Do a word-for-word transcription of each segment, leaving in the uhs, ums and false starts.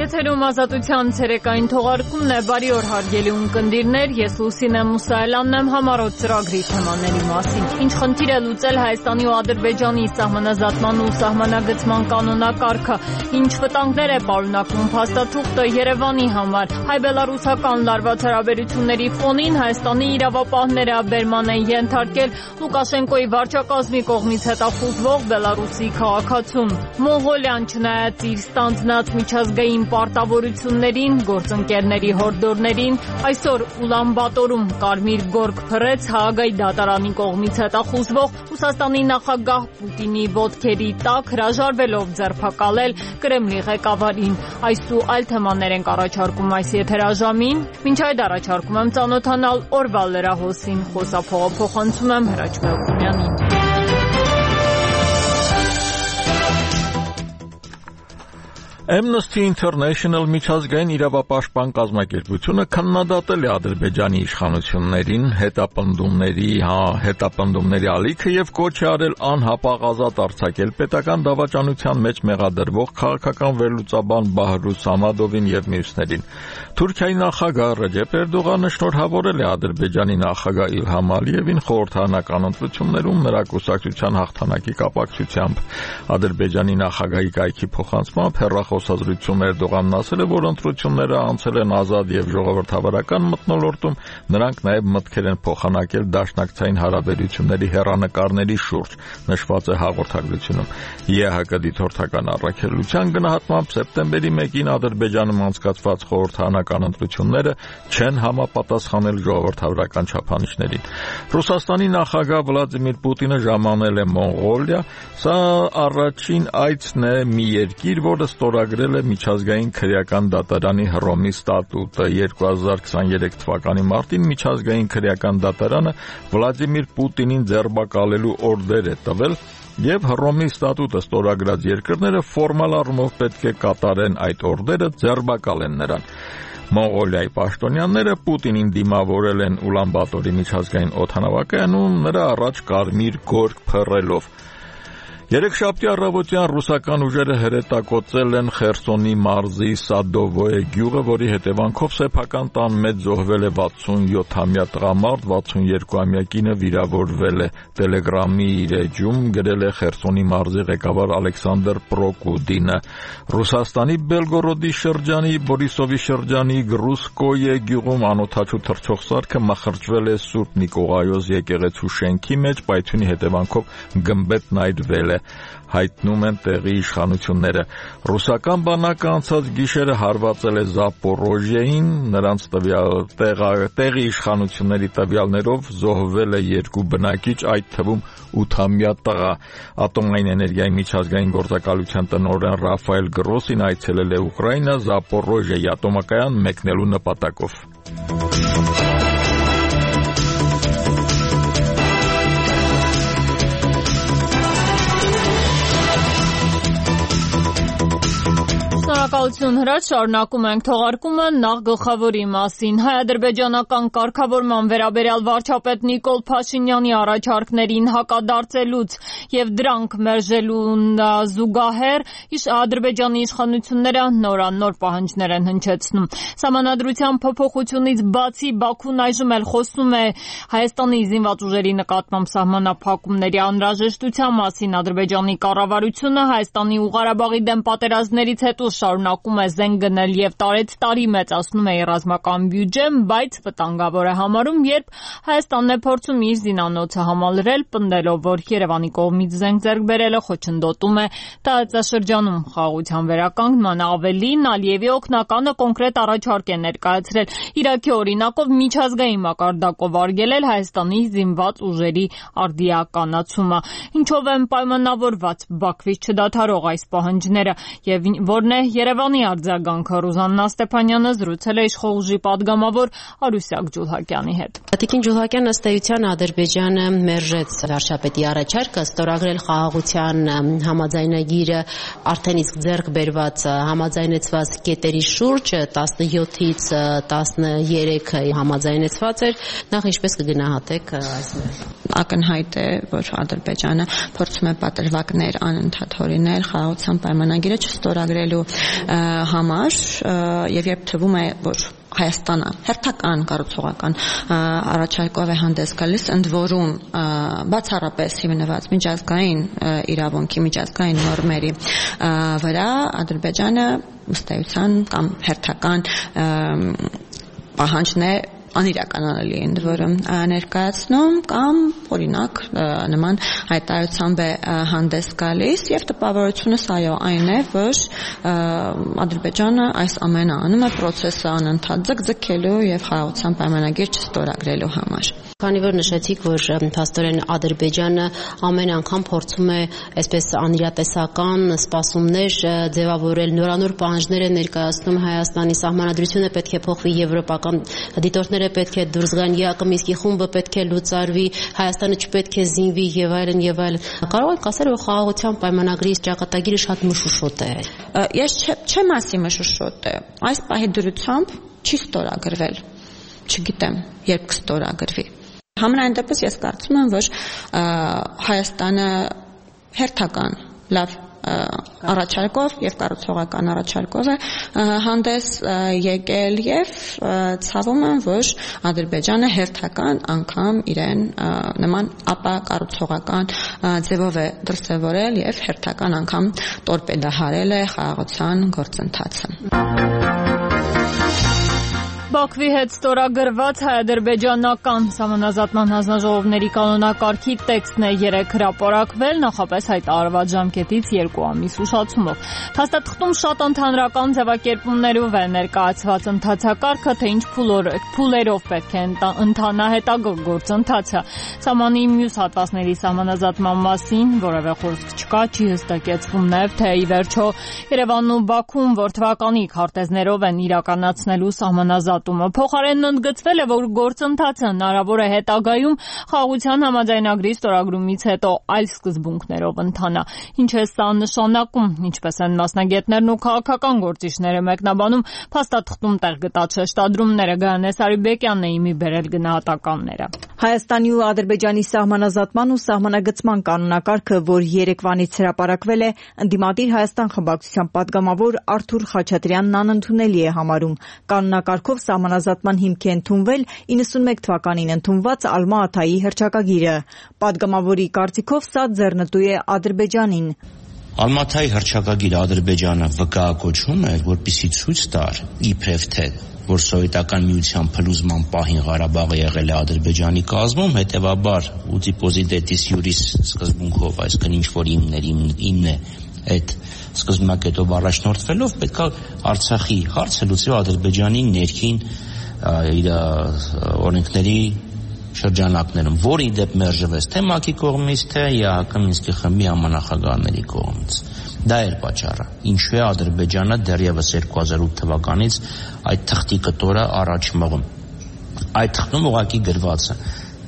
Եթերում ազատության ցերեկային թողարկումն է, բարի օր հարգելի ունկնդիրներ, ես Լուսինե Մուսայելյանն եմ, համառոտ ծրագրի թեմաների մասին։ Ինչ խնդիր է լուծել Հայաստանի ու Ադրբեջանի սահմանազատման ու սահմանագծման կանոնակարգը, ինչ վտանգներ է պարունակում փաստաթուղթը Երևանի համար, հայ-բելառուսական լարված հարաբերությունների ֆոնին Հայաստանի իրավապահները բերման են ենթարկել Լուկաշենկոյի վարչակազմի կողմից հետախուզվող Բելառուսի քաղաքացուն։ Մոնղոլիան չնայած իր ստանձնած միջազգային պարտավորություններին, գործընկերների հորդորներին, այսօր Ուլանբատորում կարմիր գորգ փռեց Հաագայի դատարանի կողմից հետախուզվող Ռուսաստանի նախագահ Պուտինի ոտքերի տակ հրաժարվելով ձերբակալել Կրեմլի ղեկավարին։ Այս ու այլ թեմաներ ենք առաջարկում այս եթերաժամին։ Մինչ այդ առաջարկում եմ ծանոթանալ օրվա լրահոսին, խոսափողը փոխանցում եմ Հրաչ Մելքումյանին։ Amnesty International միջազգային իրավապաշտպան կազմակերպությունը քննադատել է Ադրբեջանի իշխանություններին հետապնդումների, հա, հետապնդումների ալիքը եւ կոչ է արել անհապաղ ազատ արձակել պետական դավաճանության մեջ մեղադրվող քաղաքական վերլուծաբան Բահրուս Սամադովին եւ մյուսներին։ Թուրքիայի նախագահ Ռեջեփ Էրդողանը շնորհավորել է Ադրբեջանի նախագահ Իլհամ Ալիևին խորհրդարանական ընտրություններում նրա կուսակցության հաղթանակի կապակցությամբ։ Ադրբեջանի նախագահի կայքի փոխանցմամբ հեռախոսազրույցում Էրդողանն ասել է, որ ընտրությունները անցել են ազատ եւ ժողովրդավարական մթնոլորտում, նրանք նաեւ մտքեր են փոխանակել դաշնակցային հարաբերությունների հեռանկարների շուրջ, նշված է հաղորդագրությունում։ ԵՀԿ դիտորդական առաքելության գնահատմամբ սեպտեմբերի մեկին Ադրբեջանում անցկացված խորհրդարանական ընտրությունները չեն համապատասխանել ժողովրդավարական չափանիշներին։ Ռուսաստանի նախագահ Վլադիմիր Պուտինը ժամանել է Մոնղոլիա, սա առաջին այցն է մի երկիր, որը ստորագրել է միջազգային քրեական դատարանի Հռոմի ստատուտը։ երկու հազար քսաներեք թվականի մարտին միջազգային քրեական դատարանը Վլադիմիր Պուտինին ձերբակալելու օրդեր է տվել եւ Հռոմի ստատուտը ստորագրած երկրները ֆորմալ առումով պետք է կատարեն այդ օրդերը, ձերբակալեն նրան։ Մոնղոլիայի պաշտոնյաները Պուտինին դիմավորել են Ուլանբատորի միջազգային օդանավակայանում նրա առաջ կարմիր գորգ փռելով։ Երեքշաբթի առավոտյան ռուսական ուժերը հրետակոծել են Խերսոնի մարզի Սադովոյե գյուղը, որի հետևանքով սեփական տան մեջ զոհվել է վաթսունյոթամյա տղամարդ, վաթսունյոթամյա կինը վիրավորվել է։ Տելեգրամի իր էջում գրել է Խերսոնի մարզի ղեկավար Ալեքսանդր Պրոկուդինը։ Ռուսաստանի Բելգորոդի շրջանի Բորիսովի շրջանի Գրուսկոյե գյուղում անօթաչու թռչող սարքը մխրճվել է Սուրբ Նիկողայոս եկեղեցու շենքի մեջ, պայթյունի հետևանքով գմբեթն այրվել է, հայտնում են տեղի իշխանությունները։ Ռուսական բանակը անցած գիշերը հարվածել է Զապորոժիեին, նրանց տեղի իշխանությունների տվյալներով զոհվել է երկու բնակիչ, այդ թվում ութամյա տղա։ Ատոմային էներգիայի միջազգային գործակալության տնօրեն Ռաֆայել Գրոսին այցելել է Ուկրաինա Զապորոժիեի ատոմակայան մեկնելու նպատակով։ Շնորհակալություն Հրաչ, շարունակում ենք թողարկումը նախ գլխավորի մասին։ Հայ-ադրբեջանական կարգավորման վերաբերյալ վարչապետ Նիկոլ Փաշինյանի առաջարկներին հակադարձելուց եւ դրանք մերժելուն զուգահեռ Ադրբեջանի իշխանությունները նորանոր պահանջներ են հնչեցնում։ Սահմանադրության փոփոխությունից բացի Բաքուն այժմ էլ խոսում է Հայաստանի զինված ուժերի նկատմամբ սահմանափակումների անհրաժեշտության մասին։ Ադրբեջանի կառավարությունը Հայաստանի ու Ղարաբաղի դեմ պատերազմներից հետո շարունակում է զենք գնել եւ տարեց տարի մեծացնում է ռազմական բյուջեն, բայց վտանգավոր է համարում, երբ Հայաստանն է փորձում իր զինանոցը համալրել, պնդելով, որ Երևանի կողմից զենք ձեռք բերելը խոչընդոտում է տարածաշրջանում խաղաղության վերականգնման։ Ավելին, Ալիևի օգնականը կոնկրետ առաջարկ է ներկայացրել Իրաքի օրինակով միջազգային մակարդակով արգելել Հայաստանի զինված ուժերի արդիականացումը, ինչով են պայմանավորված Բաքվից չդադարող այս պահանջները եւ որն է Երևանի արձագանքը։ Ռուզաննա Ստեփանյանը զրուցել է իշխող ուժի падգամավոր Արուսյակ Ջուլհակյանի հետ։ Տիկին Ջուլհակյան, ըստ էության Ադրբեջանը մերժեց վարչապետի առաջարկը ստորագրել խաղաղության համաձայնագիրը արդեն իսկ ձեռք բերված համաձայնեցված կետերի շուրջ տասնյոթից տասներեքը համաձայնեցված էր։ Նախ ինչպես կգնահատեք այս մերժումը։ Ակնհայտ է, որ Ադրբեջանը փորձում է պատրվակներ անընդհատ հորինել խաղաղության պայմանագիրը չստորագրելու համար եւ երբ թվում է, որ Հայաստանը հերթական կառուցողական առաջարկով է հանդես գալիս, ընդ որում բացառապես հիմնված միջազգային իրավունքի, միջազգային նորմերի վրա, Ադրբեջանը ըստ էության կամ հերթական պահանջն է անիրականանալի ընդ որում ներկայացնում կամ օրինակ նման հայտարարությամբ է հանդես գալիս եւ տպավորությունս այո այն է, որ Ադրբեջանը այս ամենը անում է process-ը անընդհատ ձգձգելու եւ խաղաղության պայմանագիր չստորագրելու համար։ Քանի որ նշեցիք, որ փաստորեն Ադրբեջանը ամեն անգամ փորձում է այսպես անիրատեսական սպասումներ ձևավորել, նորանոր պահանջներ է ներկայացնում Հայաստանի, սահմանադրությունը պետք է փոխվի, եվրոպական դիտորդները պետք է դուրս գան, Յակոմինսկի խումբը պետք է լուծարվի, Հայաստանը չպետք է զինվի եւ այլն եւ այլն։ Կարող եք ասել, որ խաղաղության պայմանագրի ճակատագիրը շատ մշուշոտ է։ Ես չեմ ասի մշուշոտ է։ Այս պահի դրությամբ չի ստորագրվել։ Չգիտեմ, երբ կստորագրվի։ Համենայն դեպս ես կարծում եմ, որ Հայաստանը հերթական լավ առաջարկով եւ կառուցողական առաջարկով է հանդես եկել եւ ցավում եմ, որ Ադրբեջանը հերթական անգամ իրեն նման ապա կառուցողական ձևով է դրսևորել եւ հերթական անգամ տորպեդահարել է խաղաղության գործընթացը։ Բաքվի հետ ստորագրված հայ-ադրբեջանական սահմանազատման հանձնաժողովների կանոնակարգի տեքստն է երեկ հրապարակվել, նախապես հայտարարված ժամկետից երկու ամիս ուշացումով։ Փաստաթղթում շատ ընդհանրական ձևակերպումներով է ներկայացված ընթացակարգը, թե ինչ փուլերով պետք է ընթանա հետագա գործընթացը։ Սահմանի մյուս հատվածների սահմանազատման մասին որևէ խոսք չկա, չի հստակեցվում նաև, թե ի վերջո Երևանն ու Բաքուն որ թվականի քարտեզներով են իրականացնելու սահմանազատ Փոխարենն ընդգծվել է, որ գործընթացը հնարավոր է հետագայում խաղաղության համաձայնագրի ստորագրումից հետո այլ սկզբունքներով ընթանա։ Ինչ է սա նշանակում, ինչպես են մասնագետներն ու քաղաքական գործիչները մեկնաբանում, փաստաթղթում տեղ գտած շեշտադրումները Գայանե Սարիբեկյանն է իմի բերել գնահատականները։ Հայաստանի ու Ադրբեջանի սահմանազատման ու սահմանագծման կանոնակարգը, որ երեկվանից հրապարակվել է, ընդդիմադիր Հայաստան խմբակցության падգամավոր Արթուր Խաչատրյանն անընդունելի է համարում։ Կանոնակարգով սահմանազատման հիմք է ընդունվել իննսունմեկ թվականին ընդունված Ալմա-Աթայի հռչակագիրը։ Падգամավորի կարծիքով սա ձեռնտու է Ադրբեջանին։ Ալմա-Աթայի հռչակագիրը Ադրբեջանը վկայակոչում է, որպեսզի ցույց տար իբրև թե որ սովետական միության փլուզման պահին Ղարաբաղը եղել է Ադրբեջանի կազմում, հետևաբար ուտի պոզիտետիս յուրիս սկզբունքով, այսինքն ինչ որ իմներ իմն է այդ սկզբնակետով առաջնորդվելով պետք է Արցախի հարցը լուծի Ադրբեջանի ներքին իր օրենքների շրջանակներում, որի դեպ մերժվեց թե ՄԱԿ-ի կողմից, թե Յակոմինսկի խմբի համանախագահների կողմից։ Դա էր պատճառը, ինչու է Ադրբեջանը դեռևս երկու հազար ութ թվականից այդ թղթի կտորը առաջ մղում։ Այդ թղթում ուղղակի գրված է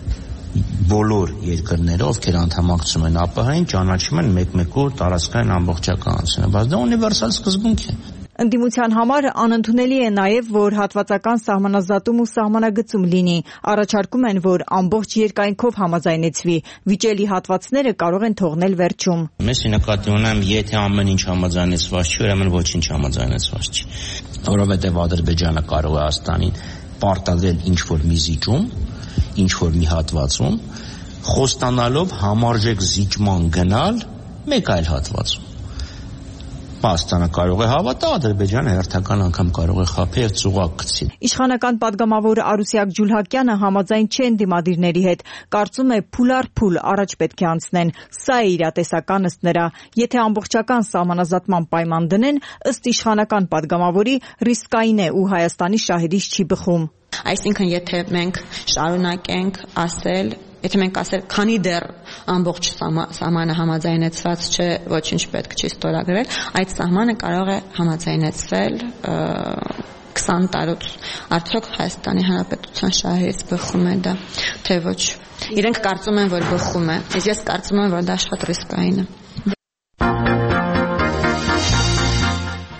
բոլոր երկրները, ովքեր անդամակցում են ԱՊՀ-ին, ճանաչում են մեկ-մեկու տարածքային ամբողջականությունը, բայց դա ունիվերսալ սկզբունք է։ Ընդդիմության համար անընդունելի է նաև, որ հատվածական սահմանազատում ու սահմանագծում լինի։ Առաջարկում են, որ ամբողջ երկայնքով համաձայնեցվի։ Վիճելի հատվածները կարող են թողնել վերջում։ Մեզ նկատի ունեմ, եթե ամեն ինչ համաձայնեցված չի, ուրեմն ոչինչ համաձայնեցված չի։ Որովհետև Ադրբեջանը կարող է Հայաստանին պարտադրել ինչ-որ մի զիջում, ինչ-որ մի հատվածում, խոստանալով համարժեք զիջման գնալ մեկ այլ հատվածում։ Հայաստանը կարող է հավատա, Ադրբեջանը հերթական անգամ կարող է խաբի եւ ծուղակ գցի։ Իշխանական падգամավոր Արուսյակ Ջուլհակյանը համաձայն չէ ընդդիմադիրների հետ, կարծում է փուլ առ փուլ առաջ պետք է անցնեն։ Սա է իրատեսական ըստ նրա։ Եթե ամբողջական սահմանազատման պայման դնեն, ըստ իշխանական падգամավորի ռիսկային է ու Հայաստանի շահերից չի բխում։ Այսինքն, եթե մենք շարունակենք ասել, եթե մենք ասել, քանի դեռ ամբողջ սահմանը համաձայնեցված չէ, ոչինչ պետք չի ստորագրել, այդ սահմանը կարող է համաձայնեցվել քսան տարուց։ Արդյոք Հայաստանի Հանրապետության շահերից բխում է դա, թե ոչ։ Իրենք կարծում են, որ բխում է, իսկ ես կարծում եմ, որ դա շատ ռիսկային է։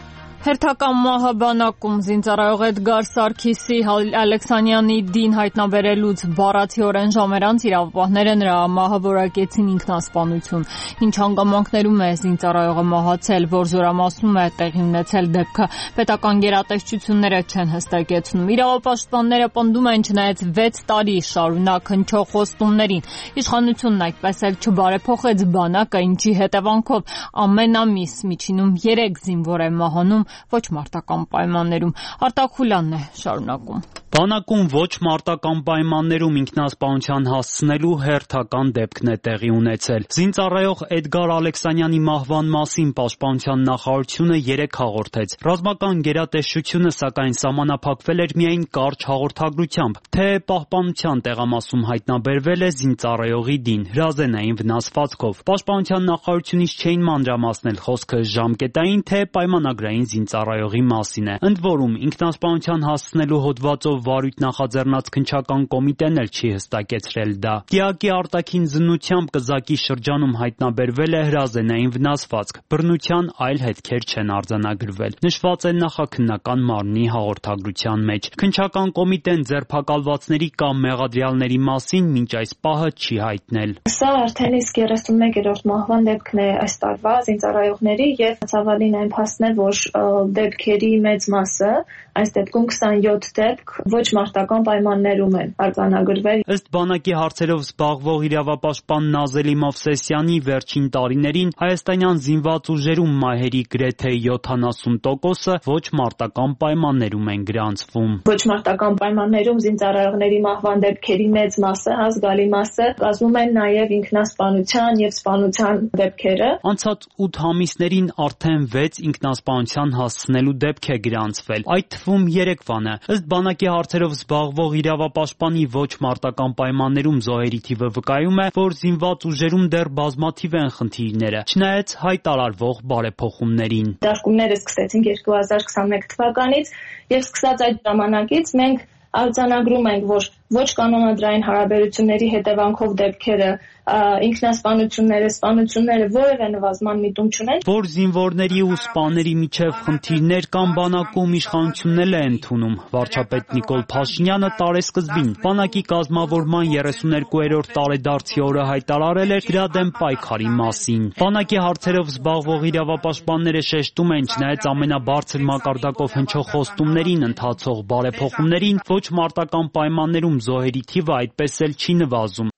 Հերթական մահը բանակում զինծառայող Էդգար Սարգիսի Ալեքսանյանի դին հայտնաբերելուց բառացիորեն ժամեր անց իրավապահները նրա մահը որակեցին ինքնասպանություն։ Ինչ հանգամանքներում է զինծառայողը մահացել, որ զորամասում է տեղի ունեցել դեպքը, պետական գերատեսչությունները չեն հստակեցնում։ Իրավապաշտպանները պնդում են, չնայած վեց տարի շարունակ հնչող խոստումներին, իշխանությունն այդպես էլ չբարեփոխեց բանակը, ինչի հետևանքով ամեն ամիս միջինում երեք զինվոր է մահանում ոչ մարտական պայմաններում։ Արտակ Խուլյանն է շարունակում։ Բանակում ոչ մարտական պայմաններում ինքնասպանության հասցնելու հերթական դեպքն է տեղի ունեցել։ Զինծառայող Էդգար Ալեքսանյանի մահվան մասին Պաշտպանության նախարարությունը երեկ հաղորդեց։ Ռազմական գերատեսչությունը սակայն սահմանափակվել էր միայն կարճ հաղորդագրությամբ, թե պահպանության տեղամասում հայտնաբերվել է զինծառայողի դին հրազենային վնասվածքով։ Պաշտպանության նախարարությունից չէին մանրամասնել խոսքը ժամկետային, թե պայմանագրային զինծառայողի մասին է։ Ընդ որում, ինքնասպանության հասցնելու հոդվածով վարույթ նախաձեռնած քննչական կոմիտեն էլ չի հստակեցրել դա։ Դիակի արտաքին զննությամբ կզակի շրջանում հայտնաբերվել է հրազենային վնասվածք, բռնության այլ հետքեր չեն արձանագրվել։ Նշված է նախաքննական մարմնի հաղորդագրության մեջ։ Քննչական կոմիտեն ձերբակալվածների կամ մեղադրյալների մասին մինչ այս պահը չի հայտնել։ Սա արդեն իսկ երեսունմեկերորդ մահվան դեպքն է այս տարվա զինծառայողների եւ ցավալին այն փաստն է, որ դեպքերի մեծ մասը, այս դեպքում քսանյոթ դեպք ոչ մարտական պայմաններում են արձանագրվել։ Ըստ բանակի հարցերով զբաղվող իրավապաշտպան Նազելի Մովսեսյանի, վերջին տարիներին հայաստանյան զինված ուժերում մահերի գրեթե յոթանասուն տոկոսը ոչ մարտական պայմաններում են գրանցվում։ Ոչ մարտական պայմաններում զինծառայողների մահվան դեպքերի մեծ մասը, զգալի մասը կազմում են նաև ինքնասպանության եւ սպանության դեպքերը։ Անցած ութ ամիսներին արդեն վեց ինքնասպանության հասցնելու դեպք է գրանցվել, այդ թվում երեկվան է։ Ըստ բանակի հարցերով զբաղվող իրավապաշտպանի ոչ մարտական պայմաններում զոհերի թիվը վկայում է, որ զինված ուժերում դեռ բազմաթիվ են խնդիրները, չնայած հայտարարվող բարեփոխումներին։ Դաշտումները սկսեցին երկու հազար քսանմեկ թվականից եւ սկսած այդ ժամանակից մենք արձանագրում ենք, որ ոչ կանոնադրային հարաբերությունների հետևանքով դեպքերը, ինքնասպանությունները, սպանությունները որևէ նվազման միտում չունեն։ Որ զինվորների ու սպաների միջև խնդիրներ կան բանակում, իշխանությունն էլ է ընդունում։ Վարչապետ Նիկոլ Փաշինյանը տարեսկզբին բանակի կազմավորման երեսուներկուերորդ տարեդարձի օրը հայտարարել էր դրա դեմ պայքարի մասին։ Բանակի հարցերով զբաղվող իրավապաշտպանները շեշտում են, չնայած ամենաբարձր մակարդակով հնչող խոստումներին ընթացող բարեփոխումներին, ոչ մարտական պայմաններում զոհերի թիվը այդպես էլ չի նվազում։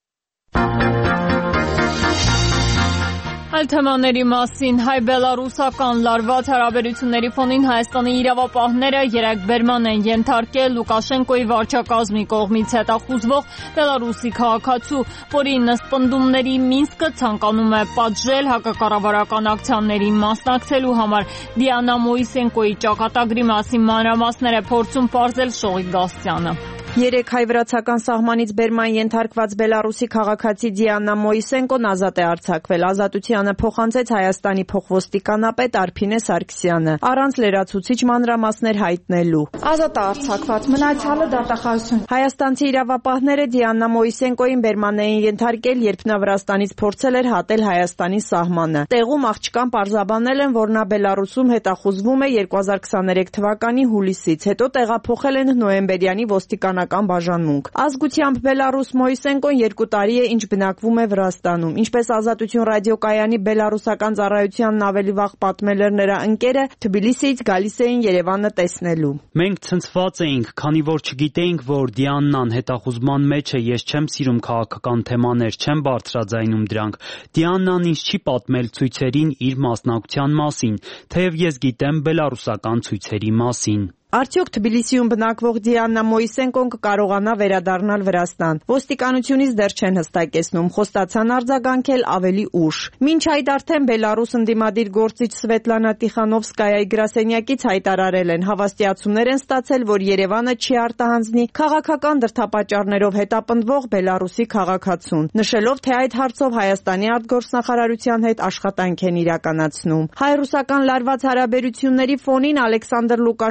Այլ թեմաների մասին հայ-բելարուսական լարված հարաբերությունների ֆոնին Հայաստանի իրավապահները երակբերման են ենթարկել Լուկաշենկոյի վարչակազմի կողմից հետախուզվող Բելարուսի քաղաքացու, որի ըստ պնդումների Մինսկը ցանկանում է պատժել հակակառավարական ակցիաների մասնակցելու համար։ Դիանա Մոիսենկոյի ճակատագրի մասին մանրամասներ է փորձում պարզել Շողիկ Գասցյանը։ Երեք հայ-վրացական սահմանից բերման ենթարկված Բելարուսի քաղաքացի Դիանա Մոիսենկոն ազատ է արձակվել։ Ազատությանը փոխանցեց Հայաստանի փոխոստիկանապետ Արփինե Սարգսյանը, առանց լրացուցիչ մանրամասներ հայտնելու։ Ազատ է արձակված, մնացյալը դատախազություն։ Հայաստանցի իրավապահները Դիանա Մոիսենկոին բերման էին ենթարկել, երբ նա Վրաստանից փորձել էր հատել Հայաստանի սահմանը։ Տեղում աղջկան պարզաբանել են, որ նա Բելարուսում հետախուզվում է երկու հազար քսաներեք թվականի հուլիսից, հետո տեղափոխել են նոյեմբերյանի ոստիկանական բաժանմունք։ Ազգությամբ Բելարուս Մոիսենկոն երկու տարի է ինչ բնակվում է Վրաստանում։ Ինչպես Ազատություն ռադիոկայանի բելարուսական ծառայությանն ավելի վաղ պատմել էր նրա ընկերը, Թբիլիսիից գալիս էին Երևանը տեսնելու։ Մենք ցնցված էինք, քանի որ չգիտեինք, որ Դիանան հետախուզման մեջ է, ես չեմ սիրում քաղաքական թեմաներ, չեմ բարձրաձայնում դրանք։ Դիանան ինձ չի պատմել ցույցերին իր մասնակցության մասին, թեև ես գիտեմ բելարուսական ցույցերի մասին։ Արդյոք Թբիլիսիում բնակվող Դիանա Մոիսենկոն կկարողանա վերադառնալ Վրաստան։ Ոստիկանությունից դեռ չեն հստակեցնում, խոստացան արձագանքել ավելի ուշ։ Մինչ այդ արդեն Բելարուս ընդդիմադիր գործիչ Սվետլանա Տիխանովսկայայի գրասենյակից հայտարարել են, հավաստիացումներ են ստացել, որ Երևանը չի արտահանձնի քաղաքական դրդապատճառներով հետապնդվող Բելարուսի քաղաքացուն, նշելով, թե այդ հարցով Հայաստանի արտգործնախարարության հետ աշխատանք են իրականացնում։ Հայ-ռուսական լարված հարաբերությունների ֆոնին Ալեքսանդր Լուկաշենկոյի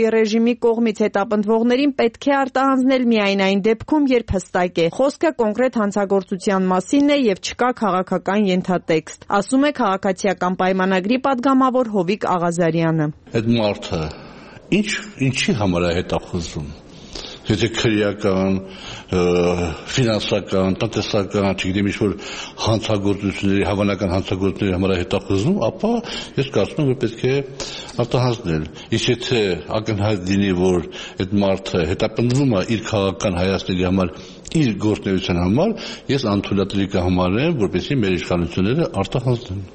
Լուկաշենկոյի ռեժիմի կողմից հետապնդվողներին պետք է արտահանձնել միայն այն դեպքում, երբ հստակ է խոսքը կոնկրետ հանցագործության մասին է եւ չկա քաղաքական ենթատեքստ, ասում է քաղաքացիական պայմանագրի падգամավոր Հովիկ Աղազարյանը։ Այդ մարդը ինչ ինչի համար է հետախուզում։ Եթե քրեական, ֆինանսական, տնտեսական, չգիտեմ ինչ-որ հանցագործությունների, հավանական հանցագործությունների համար է հետախուզում, ապա ես կարծում եմ, որ պետք է արտահանձնել։ Իսկ եթե ակնհայտ լինի, որ այդ մարդը հետապնդվում է իր քաղաքական հայացքների համար, իր գործունեության համար, ես անթույլատրելի կհամարեմ, որպեսզի մեր իշխանությունները արտահանձնեն։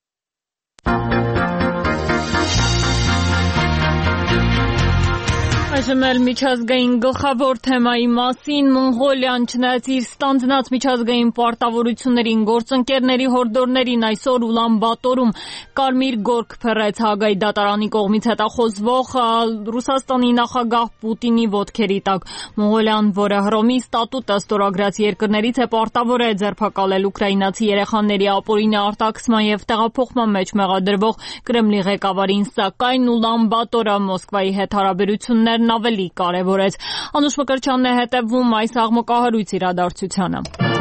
Այժմ էլ միջազգային գլխավոր թեմայի մասին Մոնղոլիան չնայած իր ստանձնած միջազգային պարտավորություններին գործընկերների հորդորներին այսօր Ուլան Բաթորում կարմիր գորգ փռեց Հաագայի դատարանի կողմից հետախոզվող Ռուսաստանի նախագահ Պուտինի ոտքերի տակ։ Մոնղոլիան, որը Հռոմի ստատուտը ստորագրած երկրներից է, պարտավոր է ձերբակալել ուկրաինացի երեխաների ապօրինի արտաքսման եւ տեղափոխման մեջ մեղադրվող Կրեմլի ղեկավարին, սակայն Ուլան Բաթորը Մոսկվայի հետ հարաբերություններն ավելի կարևորեց։ Անուշ Մկրտչյանն է հետևում այս աղմկահարույց իրադարձությանը։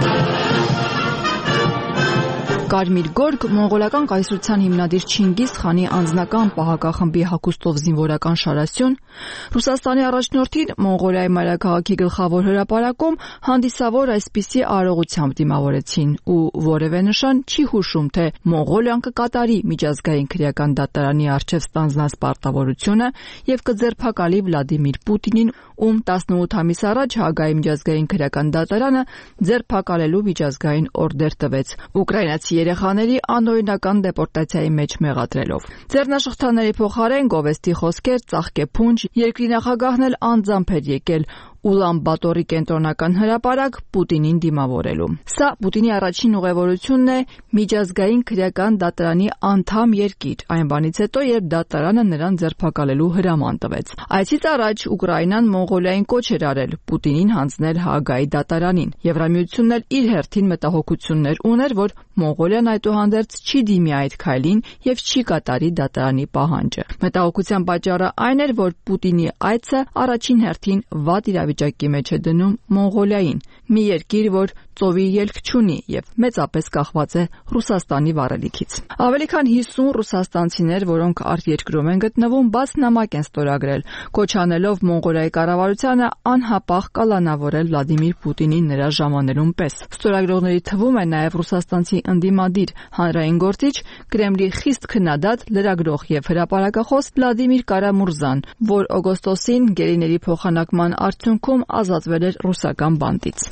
Կարմիր գորգ մոնղոլական կայսրության հիմնադիր Չինգիզ խանի անձնական պահակախմբի հագուստով զինվորական շարասյուն, Ռուսաստանի առաջնորդին Մոնղոլիայի մայրաքաղաքի գլխավոր հրապարակում հանդիսավոր այսպիսի արարողությամբ դիմավորեցին ու որևէ նշան չի հուշում, թե Մոնղոլիան կկատարի միջազգային քրեական դատարանի առջև ստանձնած պարտավորությունը եւ կձերբակալի Վլադիմիր Պուտինին, ում տասնութ ամիս առաջ Հաագայի միջազգային քրեական դատարանը ձերբակալելու միջազգային օրդեր տվեց ուկրաինացի երեխաների անօրինական դեպորտացիայի մեջ մեղադրելով։ Ձեռնաշղթաների փոխարեն գովեստի խոսքեր, ծաղկեփունջ, երկրի նախագահն էլ անձամբ էր եկել Ուլան Բաթորի կենտրոնական հրապարակ Պուտինին դիմավորելու։ Սա Պուտինի առաջին ուղևորությունն է միջազգային քրեական դատարանի անդամ երկիր, այն բանից հետո, երբ դատարանը նրան ձերբակալելու հրաման տվեց։ Այցից առաջ Ուկրաինան Մոնղոլիային կոչ էր արել Պուտինին հանձնել Հաագայի դատարանին։ Եվրամիությունն էլ իր հերթին մտահոգություններ ուներ, որ Մոնղոլիան այդուհանդերձ չի դիմի այդ քայլին եւ չի կատարի դատարանի պահանջը։ Մտահոգության պատճառը այն էր, որ Պուտինի այցը առաջին հերթին վատ իրավիճակի մեջ է դնում Մոնղոլիային, մի երկիր, որ ծովի ելք չունի եւ մեծապես կախված է Ռուսաստանի վառելիքից։ Ավելի քան հիսուն ռուսաստանցիներ, որոնք արտերկրում են գտնվում, բաց նամակ են ստորագրել, կոչ անելով Մոնղոլիայի կառավարությանը անհապաղ կալանավորել Վլադիմիր Պուտինին նրա ժամանելուն պես։ Ստորագրողների թվում է նաեւ ռուսաստանցի ընդդիմադիր հանրային գործիչ, Կրեմլի խիստ քննադատ լրագրող եւ հրապարակախոս Վլադիմիր Կարամուրզան, որ օգոստոսին գերիների փոխանակման արդյունքում ազատվել էր ռուսական բանտից։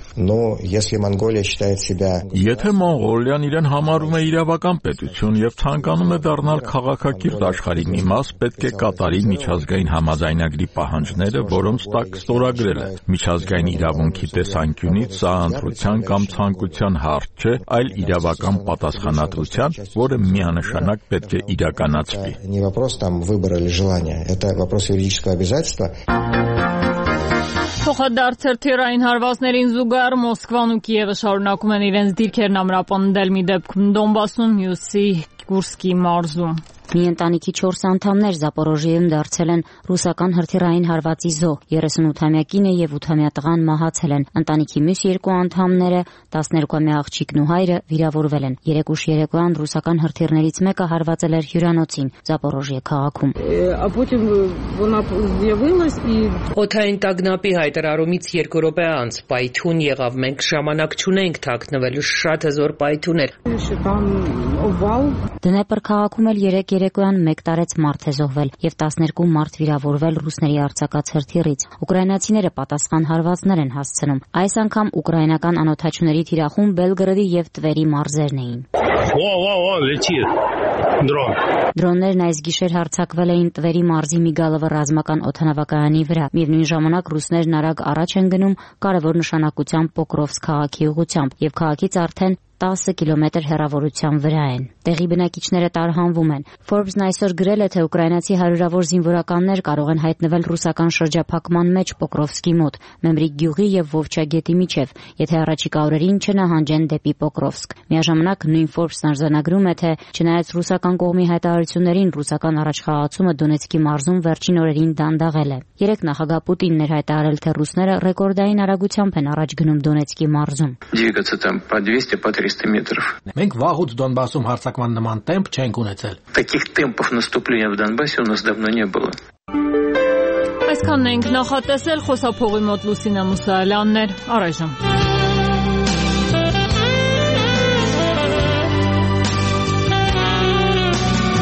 Եթե Մոնղոլիան իրեն համարում է իրավական պետություն եւ ցանկանում է դառնալ քաղաքակիրթ աշխարհի մի մաս, պետք է կատարի միջազգային համաձայնագրի պահանջները, որոնց տակ ստորագրել է։ Միջազգային իրավունքի տեսանկյունից սա ընտրության կամ ցանկության հարց չէ, այլ իրավական պատասխանատվության, որը միանշանակ պետք է իրականացվի։ Փոխադարձ թիրային հարվածներին զուգահեռ Մոսկվան ու Կիևը շարունակում են իրենց դիրքերն ամրապնդել, մի դեպքում Դոնբասում, մյուսի Կուրսկի մարզում։ Մի ընտանիքի չորս անդամներ Զապորոժիեում դարձել են ռուսական հրթիռային հարվածի զոհ, երեսունութամյա կինը եւ ութամյա տղան մահացել են։ Ընտանիքի մյուս երկու անդամները, տասներկուամյա աղջիկն ու հայրը, վիրավորվել են։ Երեք ուշ երեկոյան ռուսական հրթիռներից մեկը հարվածել էր հյուրանոցին Զապորոժիե քաղաքում։ Օդային տագնապի հայտարարումից երկու րոպե անց պայթյուն եղավ, մենք ժամանակ չունենք թաքնվելու, շատ հզոր պայթյուն էր։ Դնեպր քաղաքում էլ երեք երեկոյան մեկ տարեց մարդ է զոհվել եւ տասներկու մարդ վիրավորվել ռուսների արձակած հրթիռից։ Ուկրաինացիները պատասխան հարվածներ են հասցնում։ Այս անգամ ուկրաինական անօթաչուների թիրախում Բելգրադի եւ Տվերի մարզերն էին։ Դրոններն այս գիշեր հարձակվել էին Տվերի մարզի Միգալովը ռազմական օդանավակայանի վրա։ Միևնույն ժամանակ ռուսներն արագ առաջ են գնում կարևոր նշանակությամբ Պոկրովսկ քաղաքի ուղղությամբ եւ քաղաքից արդեն տասը կիլոմետր հեռավորության վրա են։ Տեղի բնակիչները տարհանվում են։ Forbes-ն այսօր գրել է, թե ուկրաինացի հարյուրավոր զինվորականներ կարող են հայտնվել ռուսական շրջափակման մեջ Պոկրովսկի մոտ, Մեմրիկ գյուղի եւ Վովչա գետի միջև, եթե առաջիկա օրերին չնահանջեն դեպի Պոկրովսկ։ Միաժամանակ նույն Forbes-ն արձանագրում է, թե չնայած ռուսական կողմի հայտարարություններին, ռուսական առաջխաղացումը Դոնեցկի մարզում վերջին օրերին դանդաղել է։ Երեք նախագահ Պուտինն էր հայտարարել, թե ռուսները ռեկորդային արագությամբ են առաջ գնում Դոնեցկի մարզում։ Մենք վաղուց Դոնբասում հարձակման նման տեմպ չենք ունեցել։ Таких темпов наступления в Донбассе у нас давно не было. Այսքանն ենք նախատեսել, խոսափողի մոտ Լուսինա Մուսայելյանն էր, առայժմ։